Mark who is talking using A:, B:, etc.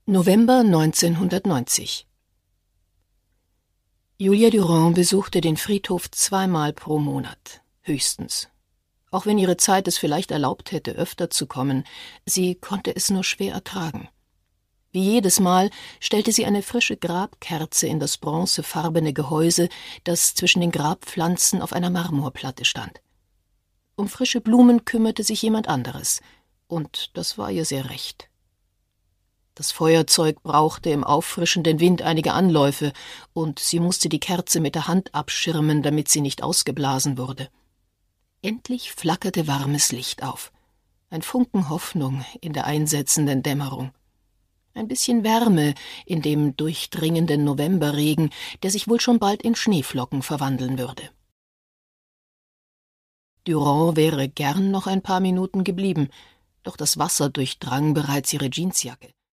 A: November 1990. Julia Durand besuchte den Friedhof 2-mal pro Monat, höchstens. Auch wenn ihre Zeit es vielleicht erlaubt hätte, öfter zu kommen, sie konnte es nur schwer ertragen. Wie jedes Mal stellte sie eine frische Grabkerze in das bronzefarbene Gehäuse, das zwischen den Grabpflanzen auf einer Marmorplatte stand. Um frische Blumen kümmerte sich jemand anderes, und das war ihr sehr recht. Das Feuerzeug brauchte im auffrischenden Wind einige Anläufe, und sie musste die Kerze mit der Hand abschirmen, damit sie nicht ausgeblasen wurde. Endlich flackerte warmes Licht auf. Ein Funken Hoffnung in der einsetzenden Dämmerung. Ein bisschen Wärme in dem durchdringenden Novemberregen, der sich wohl schon bald in Schneeflocken verwandeln würde. Durand wäre gern noch ein paar Minuten geblieben, doch das Wasser durchdrang bereits ihre Jeansjacke.